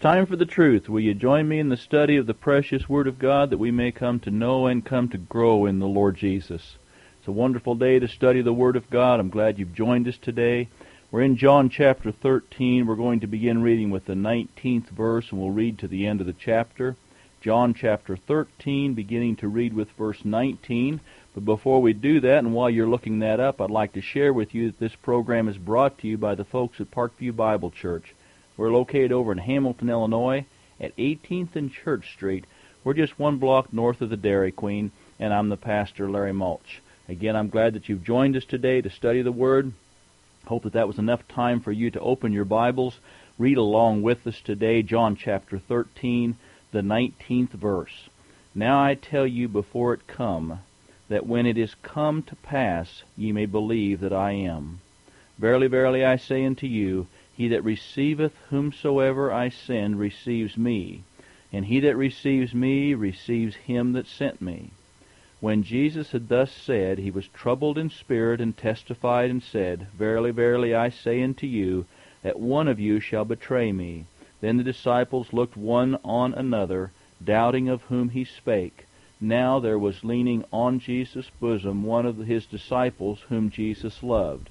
time for the truth. Will you join me in the study of the precious Word of God that we may come to know and come to grow in the Lord Jesus? It's a wonderful day to study the Word of God. I'm glad you've joined us today. We're in John chapter 13. We're going to begin reading with the 19th verse, and we'll read to the end of the chapter. John chapter 13, beginning to read with verse 19. But before we do that, and while you're looking that up, I'd like to share with you that this program is brought to you by the folks at Parkview Bible Church. We're located over in Hamilton, Illinois, at 18th and Church Street. We're just one block north of the Dairy Queen, and I'm the pastor, Larry Mulch. Again, I'm glad that you've joined us today to study the Word. Hope that was enough time for you to open your Bibles, read along with us today, John chapter 13, the 19th verse. Now I tell you before it come, that when it is come to pass, ye may believe that I am. Verily, verily, I say unto you, he that receiveth whomsoever I send receives me, and he that receives me receives him that sent me. When Jesus had thus said, he was troubled in spirit, and testified and said, Verily, verily, I say unto you, that one of you shall betray me. Then the disciples looked one on another, doubting of whom he spake. Now there was leaning on Jesus' bosom one of his disciples whom Jesus loved.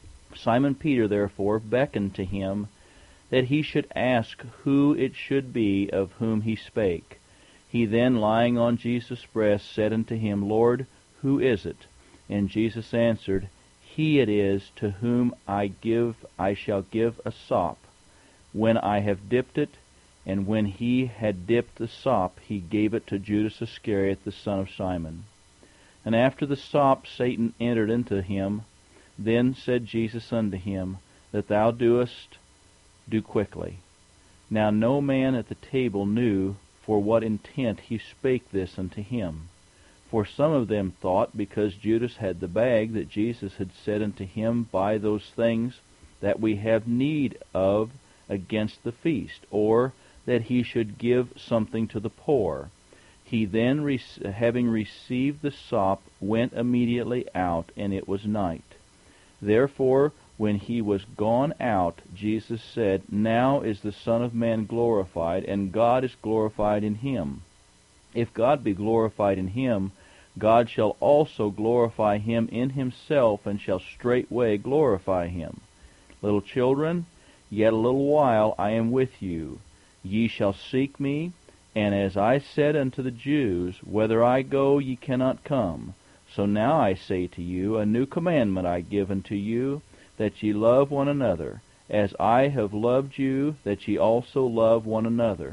Simon Peter therefore beckoned to him that he should ask who it should be of whom he spake. He then, lying on Jesus' breast, said unto him, Lord, who is it? And Jesus answered, He it is to whom I shall give a sop, when I have dipped it. And when he had dipped the sop, he gave it to Judas Iscariot, the son of Simon. And after the sop Satan entered into him. Then said Jesus unto him, That thou doest, do quickly. Now no man at the table knew for what intent he spake this unto him. For some of them thought, because Judas had the bag, that Jesus had said unto him, Buy those things that we have need of against the feast, or that he should give something to the poor. He then, having received the sop, went immediately out, and it was night. Therefore, when he was gone out, Jesus said, Now is the Son of Man glorified, and God is glorified in him. If God be glorified in him, God shall also glorify him in himself, and shall straightway glorify him. Little children, yet a little while I am with you. Ye shall seek me, and as I said unto the Jews, Whither I go, ye cannot come. So now I say to you, a new commandment I give unto you, that ye love one another. As I have loved you, that ye also love one another.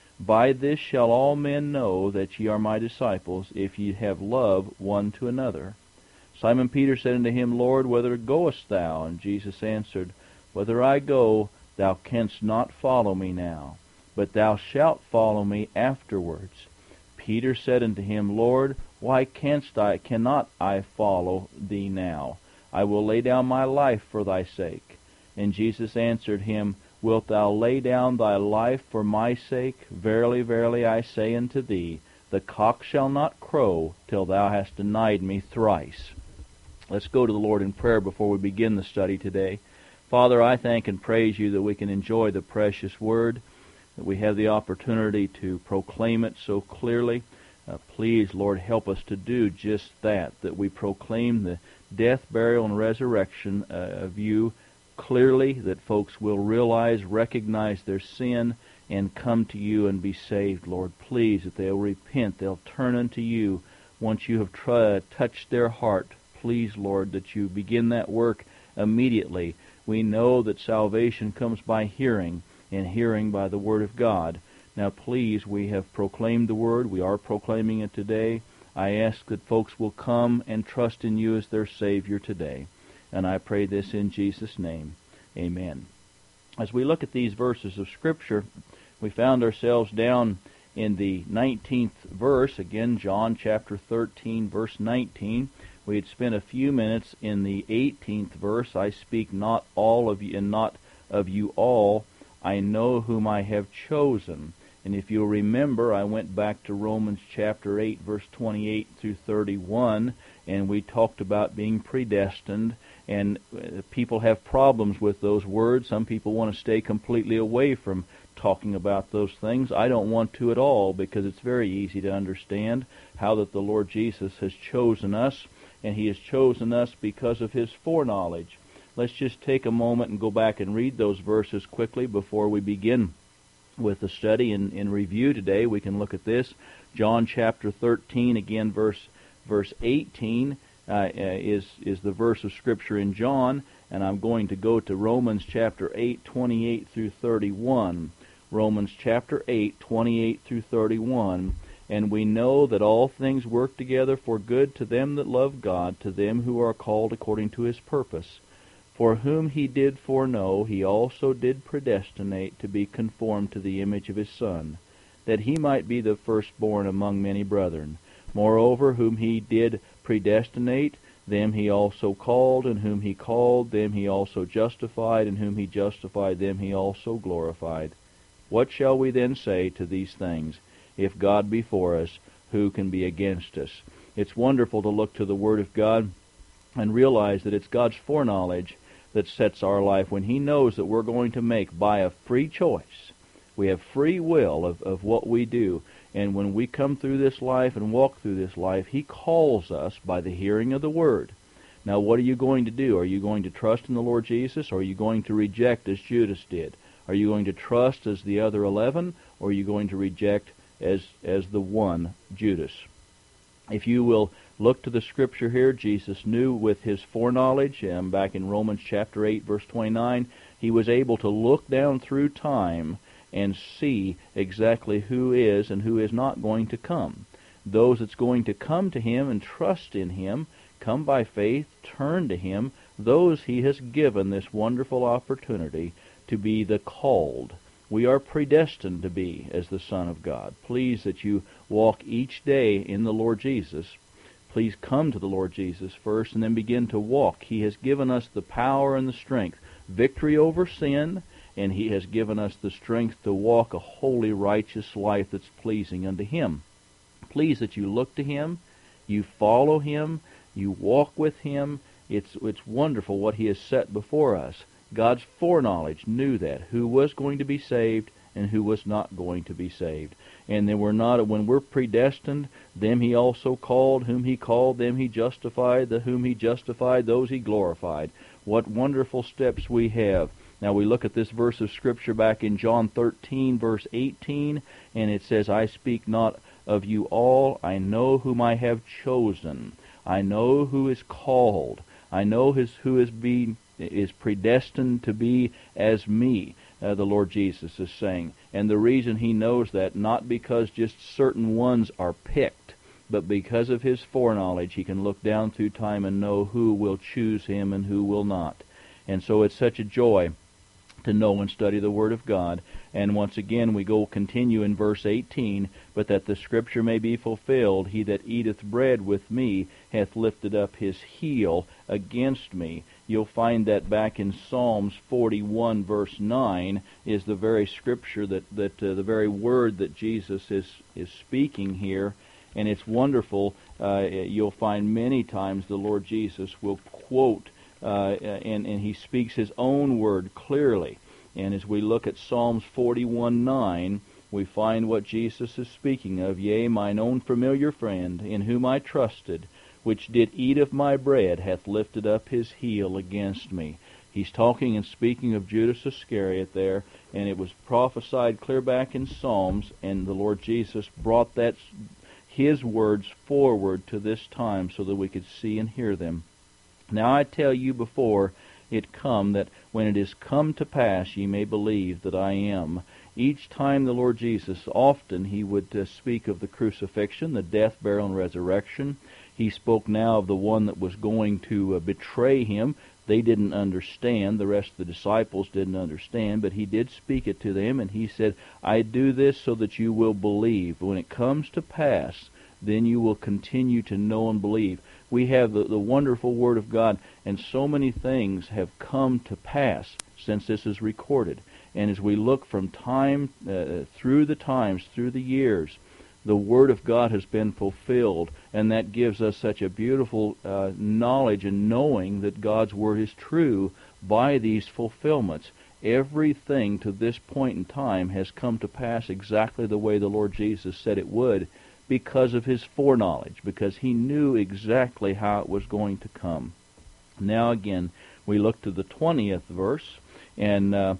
By this shall all men know that ye are my disciples, if ye have love one to another. Simon Peter said unto him, Lord, whither goest thou? And Jesus answered, Whither I go, thou canst not follow me now, but thou shalt follow me afterwards. Peter said unto him, Lord, why cannot I follow thee now? I will lay down my life for thy sake. And Jesus answered him, Wilt thou lay down thy life for my sake? Verily, verily, I say unto thee, the cock shall not crow till thou hast denied me thrice. Let's go to the Lord in prayer before we begin the study today. Father, I thank and praise you that we can enjoy the precious Word, that we have the opportunity to proclaim it so clearly. Please, Lord, help us to do just that we proclaim the death, burial, and resurrection of you clearly, that folks will realize, recognize their sin, and come to you and be saved, Lord. Please, that they'll repent, they'll turn unto you once you have touched their heart. Please, Lord, that you begin that work immediately. We know that salvation comes by hearing, and hearing by the Word of God. Now please, we have proclaimed the Word. We are proclaiming it today. I ask that folks will come and trust in you as their Savior today. And I pray this in Jesus' name. Amen. As we look at these verses of Scripture, we found ourselves down in the 19th verse. Again, John chapter 13, verse 19. We had spent a few minutes in the 18th verse. I speak not all of you, and not of you all. I know whom I have chosen. And if you'll remember, I went back to Romans chapter 8, verse 28 through 31, and we talked about being predestined. And people have problems with those words. Some people want to stay completely away from talking about those things. I don't want to at all, because it's very easy to understand how that the Lord Jesus has chosen us, and He has chosen us because of His foreknowledge. Let's just take a moment and go back and read those verses quickly before we begin with the study and review today. We can look at this. John chapter 13, again verse 18 is the verse of Scripture in John, and I'm going to go to Romans chapter 8, 28 through 31. Romans chapter 8, 28 through 31. And we know that all things work together for good to them that love God, to them who are called according to His purpose. For whom He did foreknow, He also did predestinate to be conformed to the image of His Son, that He might be the firstborn among many brethren. Moreover, whom He did predestinate, them He also called, and whom He called, them He also justified, and whom He justified, them He also glorified. What shall we then say to these things? If God be for us, who can be against us? It's wonderful to look to the Word of God and realize that it's God's foreknowledge that sets our life. When He knows that we're going to make by a free choice, we have free will of what we do. And when we come through this life and walk through this life, He calls us by the hearing of the Word. Now, what are you going to do? Are you going to trust in the Lord Jesus, or are you going to reject as Judas did? Are you going to trust as the other 11, or are you going to reject as the one, Judas? If you will look to the Scripture here, Jesus knew with His foreknowledge, back in Romans chapter 8, verse 29, He was able to look down through time and see exactly who is and who is not going to come. Those that's going to come to Him and trust in Him, come by faith, turn to Him, those He has given this wonderful opportunity to be the called. We are predestined to be as the Son of God. Please that you walk each day in the Lord Jesus. Please come to the Lord Jesus first and then begin to walk. He has given us the power and the strength, victory over sin, and He has given us the strength to walk a holy, righteous life that's pleasing unto Him. Please that you look to Him, you follow Him, you walk with Him. It's wonderful what He has set before us. God's foreknowledge knew that, who was going to be saved and who was not going to be saved. And then when we're predestined, them He also called, whom He called, them He justified, whom He justified, those He glorified. What wonderful steps we have. Now we look at this verse of Scripture back in John 13, verse 18, and it says, I speak not of you all, I know whom I have chosen. I know who is called. I know who is predestined to be as me, the Lord Jesus is saying. And the reason He knows that, not because just certain ones are picked, but because of His foreknowledge, He can look down through time and know who will choose Him and who will not. And so it's such a joy to know and study the Word of God. And once again we continue in verse 18, but that the Scripture may be fulfilled, he that eateth bread with me hath lifted up his heel against me. You'll find that back in Psalms 41 verse 9 is the very Scripture that the very word that Jesus is speaking here. And it's wonderful. You'll find many times the Lord Jesus will quote and He speaks His own word clearly. And as we look at Psalms 41:9, we find what Jesus is speaking of. Yea, mine own familiar friend, in whom I trusted, which did eat of my bread, hath lifted up his heel against me. He's talking and speaking of Judas Iscariot there, and it was prophesied clear back in Psalms, and the Lord Jesus brought His words forward to this time so that we could see and hear them. Now I tell you before it come, that when it is come to pass ye may believe that I am. Each time the Lord Jesus, often He would speak of the crucifixion, the death, burial, and resurrection. He spoke now of the one that was going to betray Him. They didn't understand. The rest of the disciples didn't understand, but He did speak it to them, and He said, I do this so that you will believe. When it comes to pass, then you will continue to know and believe. We have the wonderful Word of God, and so many things have come to pass since this is recorded. And as we look from time, through the times, through the years, the Word of God has been fulfilled, and that gives us such a beautiful knowledge and knowing that God's Word is true by these fulfillments. Everything to this point in time has come to pass exactly the way the Lord Jesus said it would, because of his foreknowledge, because he knew exactly how it was going to come. Now again, we look to the 20th verse, and the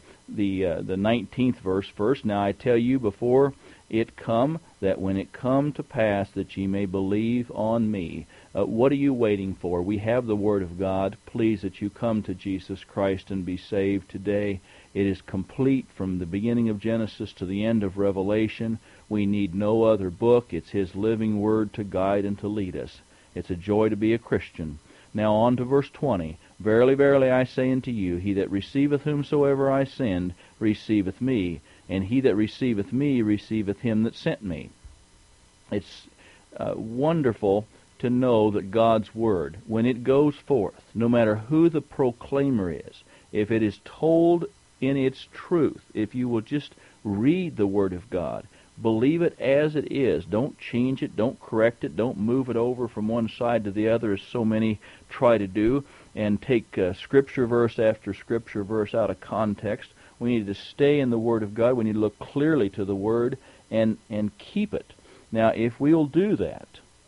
19th verse first. Now I tell you before it come, that when it come to pass, that ye may believe on me. What are you waiting for? We have the Word of God. Please that you come to Jesus Christ and be saved today. It is complete from the beginning of Genesis to the end of Revelation. We need no other book. It's His living Word to guide and to lead us. It's a joy to be a Christian. Now on to verse 20. Verily, verily, I say unto you, he that receiveth whomsoever I send receiveth me, and he that receiveth me receiveth him that sent me. It's wonderful to know that God's Word, when it goes forth, no matter who the proclaimer is, if it is told in its truth, if you will just read the Word of God, believe it as it is, don't change it, don't correct it, don't move it over from one side to the other as so many try to do, and take Scripture verse after Scripture verse out of context. We need to stay in the Word of God. We need to look clearly to the Word and keep it. Now, if we'll do that,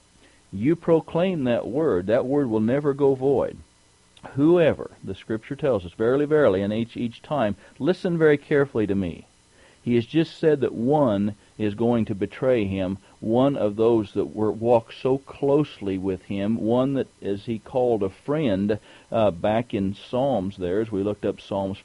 you proclaim that word will never go void. Whoever, the Scripture tells us, verily, verily, and each time, listen very carefully to me. He has just said that one is going to betray him, one of those that walk so closely with him, one that, as he called a friend, back in Psalms there, as we looked up Psalms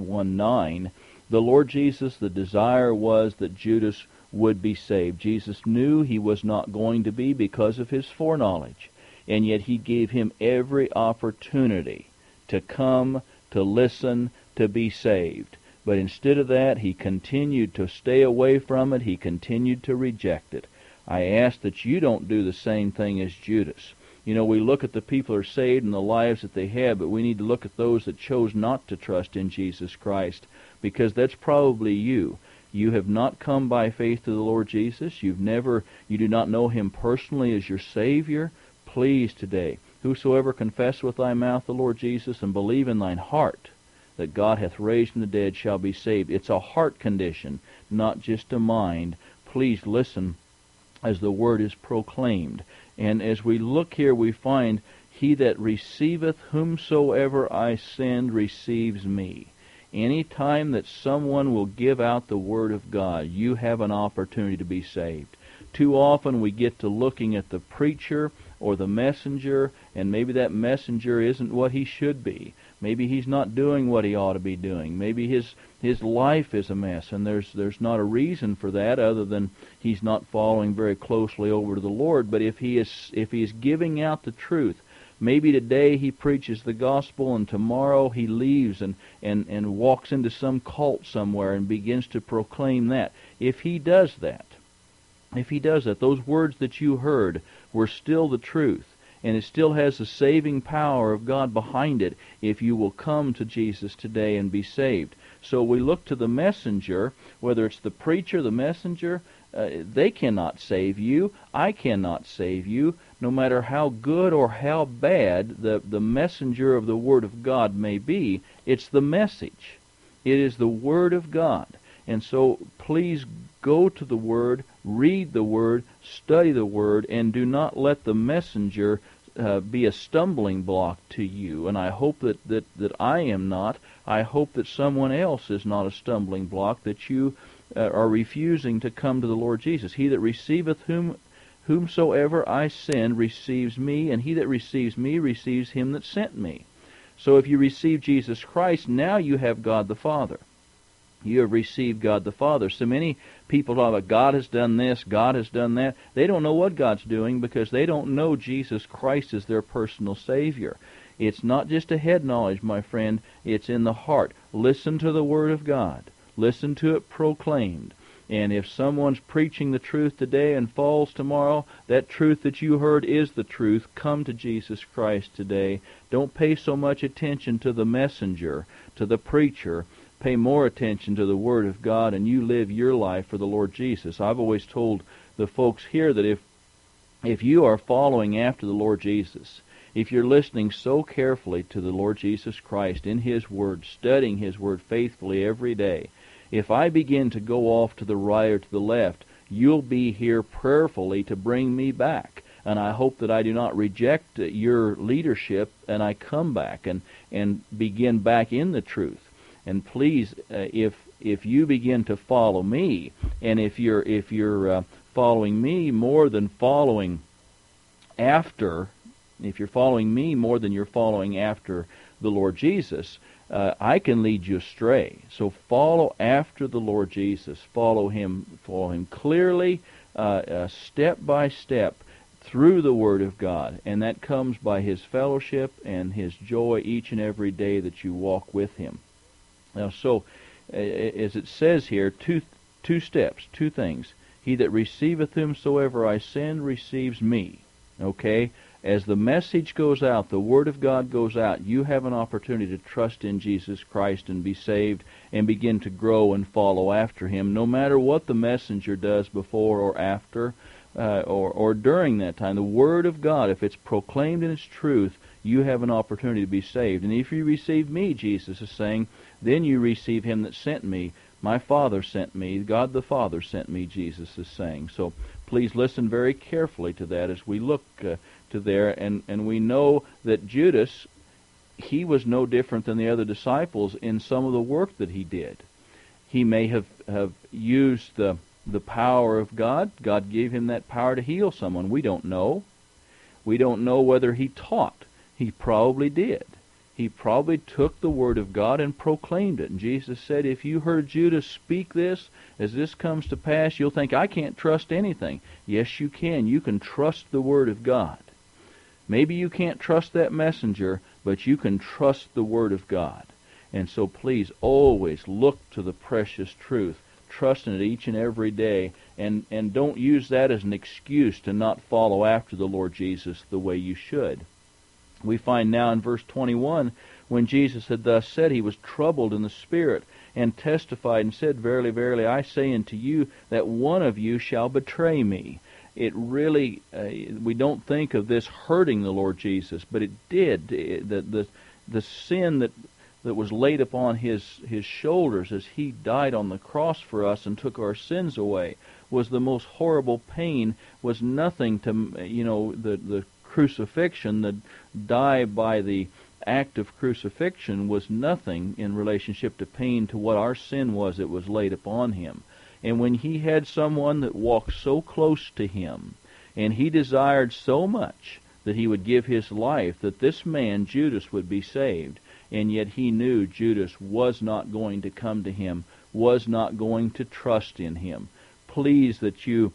41:9, the Lord Jesus, the desire was that Judas would be saved. Jesus knew he was not going to be because of his foreknowledge, and yet he gave him every opportunity to come, to listen, to be saved. But instead of that, he continued to stay away from it. He continued to reject it. I ask that you don't do the same thing as Judas. You know, we look at the people who are saved and the lives that they have, but we need to look at those that chose not to trust in Jesus Christ, because that's probably you. You have not come by faith to the Lord Jesus. You do not know Him personally as your Savior. Please today, whosoever confess with thy mouth the Lord Jesus and believe in thine heart that God hath raised from the dead shall be saved. It's a heart condition, not just a mind. Please listen as the Word is proclaimed. And as we look here, we find, he that receiveth whomsoever I send receives me. Any time that someone will give out the Word of God, you have an opportunity to be saved. Too often we get to looking at the preacher or the messenger, and maybe that messenger isn't what he should be. Maybe he's not doing what he ought to be doing. Maybe his life is a mess, and there's not a reason for that other than he's not following very closely over to the Lord. But if he is giving out the truth, maybe today he preaches the gospel and tomorrow he leaves and walks into some cult somewhere and begins to proclaim that. If he does that, those words that you heard were still the truth, and it still has the saving power of God behind it if you will come to Jesus today and be saved. So we look to the messenger, whether it's the preacher, the messenger, they cannot save you. I cannot save you. No matter how good or how bad the messenger of the Word of God may be, it's the message. It is the Word of God. And so please go to the Word, read the Word, study the Word, and do not let the messenger be a stumbling block to you. And I hope that I am not. I hope that someone else is not a stumbling block, that you are refusing to come to the Lord Jesus. He that receiveth whomsoever I send receives me, and he that receives me receives him that sent me. So if you receive Jesus Christ, now you have God the Father. You have received God the Father. So many people talk about God has done this, God has done that. They don't know what God's doing because they don't know Jesus Christ as their personal Savior. It's not just a head knowledge, my friend. It's in the heart. Listen to the Word of God. Listen to it proclaimed. And if someone's preaching the truth today and falls tomorrow, that truth that you heard is the truth. Come to Jesus Christ today. Don't pay so much attention to the messenger, to the preacher. Pay more attention to the Word of God, and you live your life for the Lord Jesus. I've always told the folks here that if you are following after the Lord Jesus, if you're listening so carefully to the Lord Jesus Christ in His Word, studying His Word faithfully every day, if I begin to go off to the right or to the left, you'll be here prayerfully to bring me back. And I hope that I do not reject your leadership and I come back and begin back in the truth. And please, if you begin to follow me, and if you're following me more than following after, if you're following me more than you're following after the Lord Jesus, I can lead you astray. So follow after the Lord Jesus. Follow Him clearly, step by step, through the Word of God. And that comes by His fellowship and His joy each and every day that you walk with Him. Now, so, as it says here, two steps, two things. He that receiveth whomsoever I send receives me. Okay? As the message goes out, the Word of God goes out, you have an opportunity to trust in Jesus Christ and be saved and begin to grow and follow after Him, no matter what the messenger does before or after or during that time. The Word of God, if it's proclaimed in its truth, you have an opportunity to be saved. And if you receive me, Jesus is saying, then you receive Him that sent me. My Father sent me. God the Father sent me, Jesus is saying. So please listen very carefully to that as we look to there. And we know that Judas, he was no different than the other disciples in some of the work that he did. He may have used the power of God. God gave him that power to heal someone. We don't know. We don't know whether he taught. He probably did. He probably took the Word of God and proclaimed it. And Jesus said, if you heard Judas speak this, as this comes to pass, you'll think, I can't trust anything. Yes, you can. You can trust the Word of God. Maybe you can't trust that messenger, but you can trust the Word of God. And so please always look to the precious truth. Trust in it each and every day. And don't use that as an excuse to not follow after the Lord Jesus the way you should. We find now in verse 21, when Jesus had thus said, he was troubled in the spirit, and testified and said, verily, verily, I say unto you, that one of you shall betray me. It really, we don't think of this hurting the Lord Jesus, but it did. The sin that was laid upon his shoulders as he died on the cross for us and took our sins away was the most horrible pain, was nothing to, the crucifixion, the die by the act of crucifixion was nothing in relationship to pain to what our sin was that was laid upon him. And when he had someone that walked so close to him, and he desired so much that he would give his life, that this man, Judas, would be saved, and yet he knew Judas was not going to come to him, was not going to trust in him. Please that you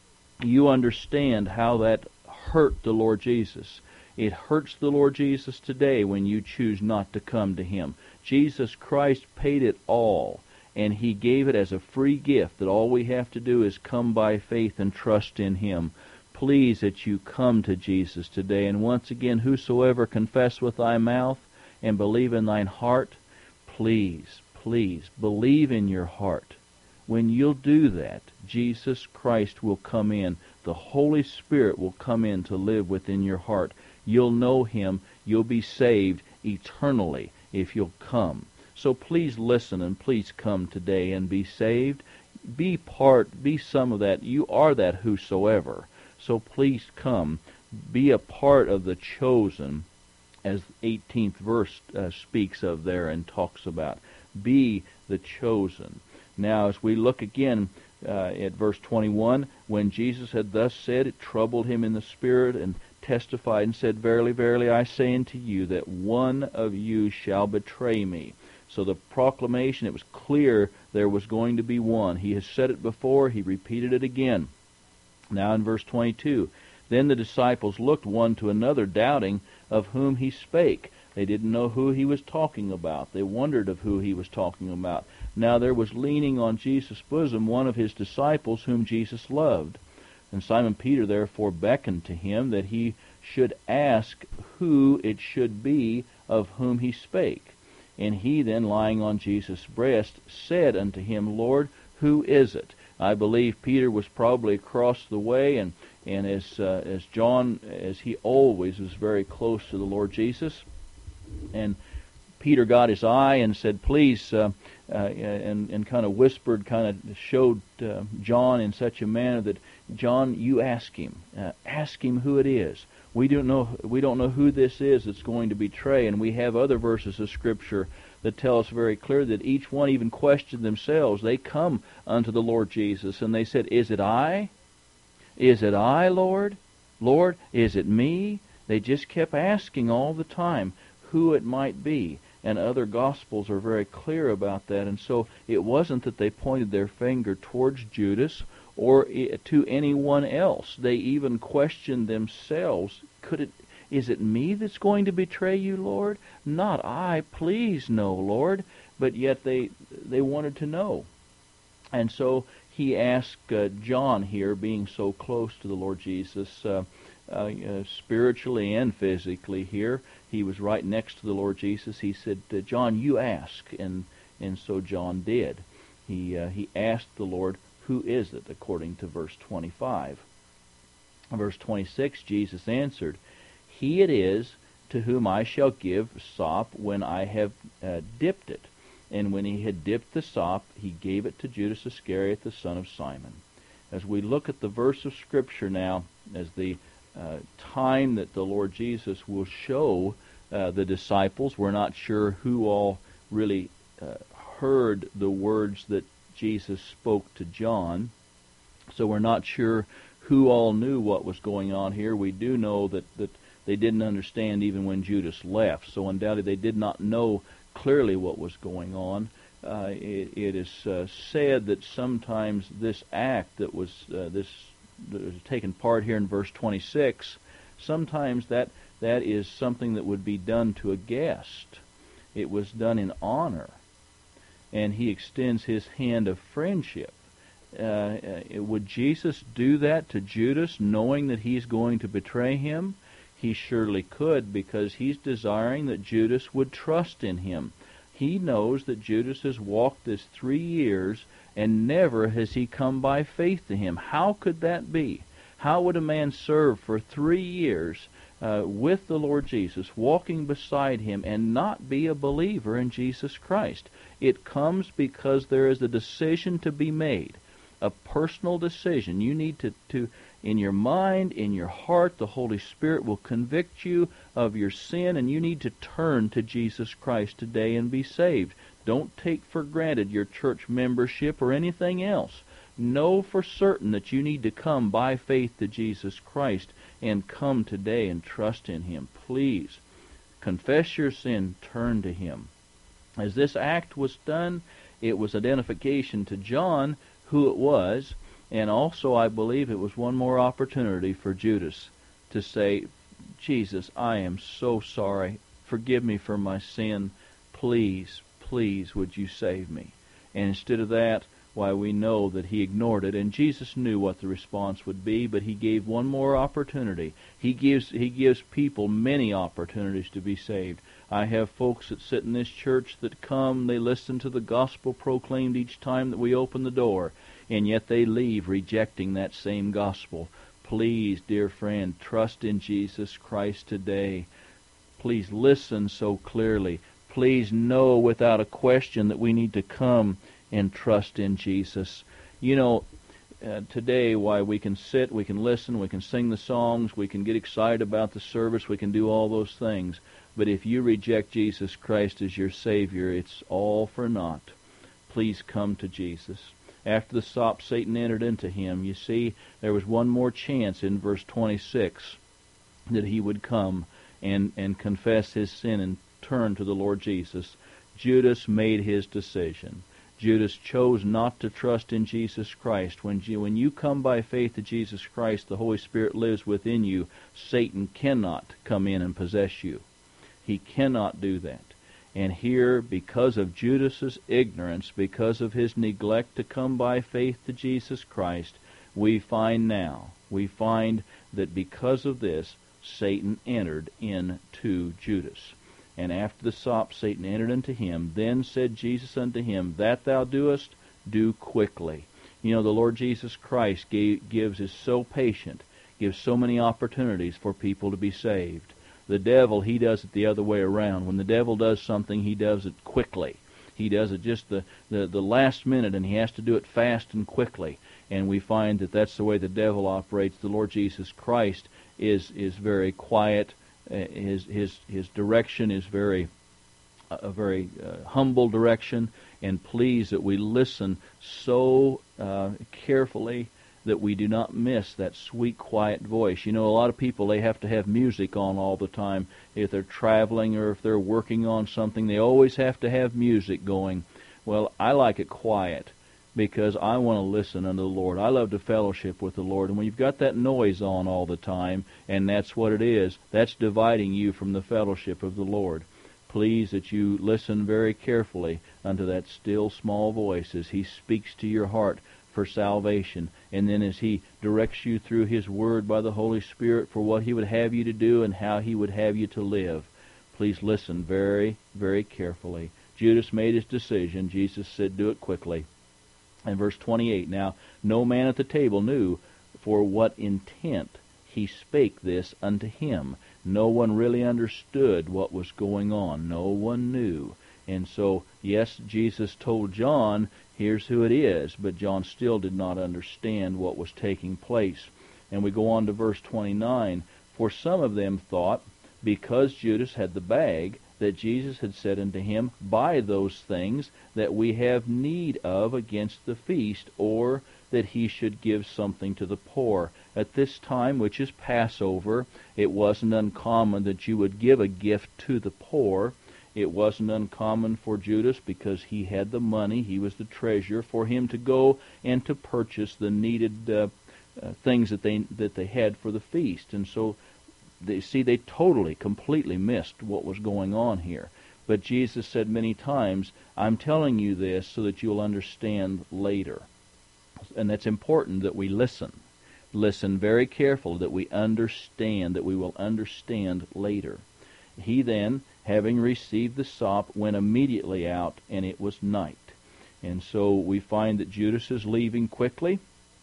understand how that hurt the Lord Jesus. It hurts the Lord Jesus today when you choose not to come to Him. Jesus Christ paid it all, and He gave it as a free gift, that all we have to do is come by faith and trust in Him. Please that you come to Jesus today. And once again, whosoever confess with thy mouth and believe in thine heart, please, please, believe in your heart. When you'll do that, Jesus Christ will come in. The Holy Spirit will come in to live within your heart. You'll know Him. You'll be saved eternally if you'll come. So please listen and please come today and be saved. Be some of that. You are that whosoever. So please come. Be a part of the chosen, as 18th verse speaks of there and talks about. Be the chosen. Now, as we look again at verse 21, when Jesus had thus said, it troubled him in the spirit, and testified and said, verily, verily, I say unto you, that one of you shall betray me. So the proclamation, it was clear there was going to be one. He has said it before, he repeated it again. Now in verse 22, then the disciples looked one to another, doubting of whom he spake. They didn't know who he was talking about. They wondered of who he was talking about. Now there was leaning on Jesus' bosom one of his disciples whom Jesus loved. And Simon Peter therefore beckoned to him that he should ask who it should be of whom he spake. And he then, lying on Jesus' breast, said unto him, Lord, who is it? I believe Peter was probably across the way, and And as John, as he always was very close to the Lord Jesus, and Peter got his eye and said, please, and kind of whispered, kind of showed John in such a manner that, John, you ask him who it is. We don't know who this is that's going to betray, and we have other verses of Scripture that tell us very clear that each one even questioned themselves. They come unto the Lord Jesus, and they said, is it I? Is it I, Lord? Lord, is it me? They just kept asking all the time who it might be. And other Gospels are very clear about that. And so it wasn't that they pointed their finger towards Judas or to anyone else. They even questioned themselves. Is it me that's going to betray you, Lord? Not I, please no, Lord. But yet they wanted to know. And so he asked John here, being so close to the Lord Jesus, spiritually and physically here, he was right next to the Lord Jesus. He said, John, you ask. And so John did. He asked the Lord, who is it, according to verse 25. Verse 26, Jesus answered, he it is to whom I shall give sop when I have dipped it. And when he had dipped the sop, he gave it to Judas Iscariot, the son of Simon. As we look at the verse of Scripture now, as the time that the Lord Jesus will show the disciples, we're not sure who all really heard the words that Jesus spoke to John, so we're not sure who all knew what was going on here. We do know that they didn't understand even when Judas left, so undoubtedly they did not know clearly what was going on. It is said that sometimes this act that was taken part here in verse 26, sometimes that is something that would be done to a guest. It was done in honor, and he extends his hand of friendship. Would Jesus do that to Judas, knowing that he's going to betray him? He surely could, because he's desiring that Judas would trust in him. He knows that Judas has walked this 3 years, and never has he come by faith to him. How could that be? How would a man serve for 3 years with the Lord Jesus, walking beside him, and not be a believer in Jesus Christ? It comes because there is a decision to be made, a personal decision. You need to in your mind, in your heart, the Holy Spirit will convict you of your sin, and you need to turn to Jesus Christ today and be saved. Don't take for granted your church membership or anything else. Know for certain that you need to come by faith to Jesus Christ, and come today and trust in Him. Please, confess your sin, turn to Him. As this act was done, it was identification to John who it was, and also I believe it was one more opportunity for Judas to say, Jesus, I am so sorry. Forgive me for my sin. Please, please, would you save me? And instead of that, why, we know that he ignored it, and Jesus knew what the response would be, but he gave one more opportunity. He gives people many opportunities to be saved. I have folks that sit in this church that come, they listen to the gospel proclaimed each time that we open the door, and yet they leave rejecting that same gospel. Please, dear friend, trust in Jesus Christ today. Please listen so clearly. Please know without a question that we need to come and trust in Jesus. You know, today, why, we can sit, we can listen, we can sing the songs, we can get excited about the service, we can do all those things. But if you reject Jesus Christ as your Savior, it's all for naught. Please come to Jesus. After the sop, Satan entered into him. You see, there was one more chance in verse 26 that he would come and confess his sin and turn to the Lord Jesus. Judas made his decision. Judas chose not to trust in Jesus Christ. When you come by faith to Jesus Christ, the Holy Spirit lives within you. Satan cannot come in and possess you. He cannot do that. And here, because of Judas's ignorance, because of his neglect to come by faith to Jesus Christ, we find that because of this, Satan entered into Judas. And after the sop, Satan entered into him. Then said Jesus unto him, That thou doest, do quickly. You know, the Lord Jesus Christ is so patient. gives so many opportunities for people to be saved. The devil, he does it the other way around. When the devil does something, he does it quickly. He does it just the last minute, and he has to do it fast and quickly. And we find that that's the way the devil operates. The Lord Jesus Christ is very quiet. His direction is a very humble direction, and please that we listen so carefully that we do not miss that sweet, quiet voice. You know, a lot of people, they have to have music on all the time. If they're traveling or if they're working on something, they always have to have music going. Well, I like it quiet because I want to listen unto the Lord. I love to fellowship with the Lord. And when you've got that noise on all the time, and that's what it is, that's dividing you from the fellowship of the Lord. Please that you listen very carefully unto that still small voice as He speaks to your heart for salvation, and then as He directs you through His Word by the Holy Spirit for what He would have you to do and how He would have you to live. Please listen very, very carefully. Judas made his decision. Jesus said, do it quickly. And verse 28, now no man at the table knew for what intent He spake this unto him. No one really understood what was going on. No one knew. And so, yes, Jesus told John, here's who it is, but John still did not understand what was taking place. And we go on to verse 29, for some of them thought, because Judas had the bag, that Jesus had said unto him, buy those things that we have need of against the feast, or that he should give something to the poor. At this time, which is Passover, it wasn't uncommon that you would give a gift to the poor. It wasn't uncommon for Judas, because he had the money, he was the treasurer, for him to go and to purchase the needed things that they had for the feast. And so, they totally, completely missed what was going on here. But Jesus said many times, I'm telling you this so that you'll understand later. And that's important that we listen. Listen very carefully, that we understand, that we will understand later. He then, having received the sop, went immediately out, and it was night. And so we find that Judas is leaving quickly.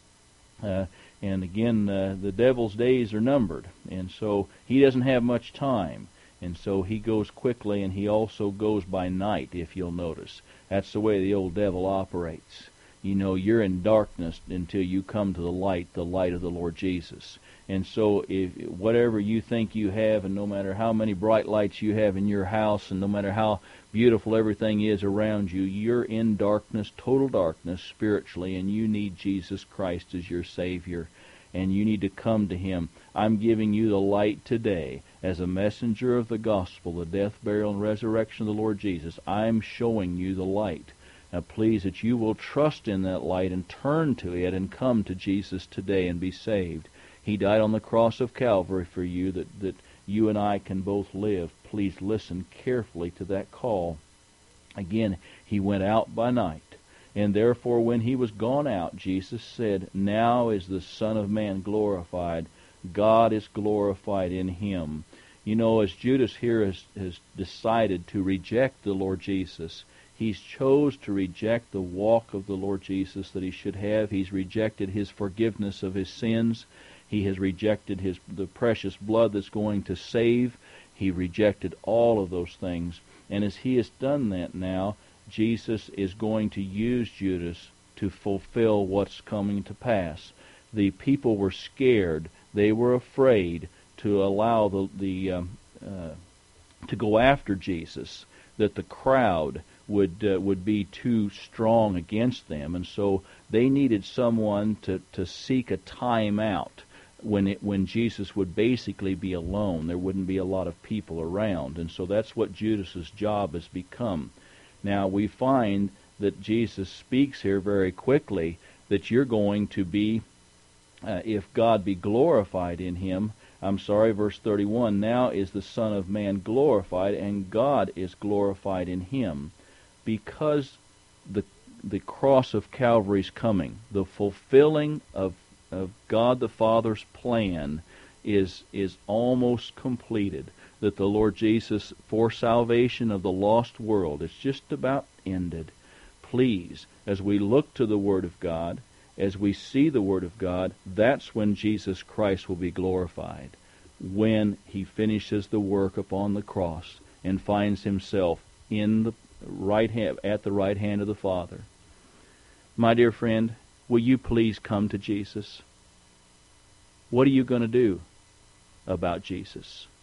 And again, the devil's days are numbered. And so he doesn't have much time. And so he goes quickly, and he also goes by night, if you'll notice. That's the way the old devil operates. You know, you're in darkness until you come to the light of the Lord Jesus. And so if whatever you think you have, and no matter how many bright lights you have in your house, and no matter how beautiful everything is around you, you're in darkness, total darkness spiritually, and you need Jesus Christ as your Savior. And you need to come to Him. I'm giving you the light today as a messenger of the gospel, the death, burial, and resurrection of the Lord Jesus. I'm showing you the light. Now please that you will trust in that light and turn to it and come to Jesus today and be saved. He died on the cross of Calvary for you that you and I can both live. Please listen carefully to that call. Again, He went out by night. And therefore when He was gone out, Jesus said, now is the Son of Man glorified. God is glorified in Him. You know, as Judas here has decided to reject the Lord Jesus, he's chose to reject the walk of the Lord Jesus that he should have. He's rejected His forgiveness of his sins. He has rejected the precious blood that's going to save. He rejected all of those things. And as he has done that now, Jesus is going to use Judas to fulfill what's coming to pass. The people were scared. They were afraid to allow to go after Jesus, that the crowd would be too strong against them, and so they needed someone to seek a time out when Jesus would basically be alone. There wouldn't be a lot of people around, and so that's what Judas's job has become. Now we find that Jesus speaks here very quickly that you're going to be, if God be glorified in him, verse 31, now is the Son of Man glorified, and God is glorified in him. Because the cross of Calvary is coming, the fulfilling of God the Father's plan is almost completed. That the Lord Jesus, for salvation of the lost world, it's just about ended. Please, as we look to the Word of God, as we see the Word of God, that's when Jesus Christ will be glorified, when He finishes the work upon the cross and finds Himself in the right hand, at the right hand of the Father. My dear friend, will you please come to Jesus? What are you going to do about Jesus?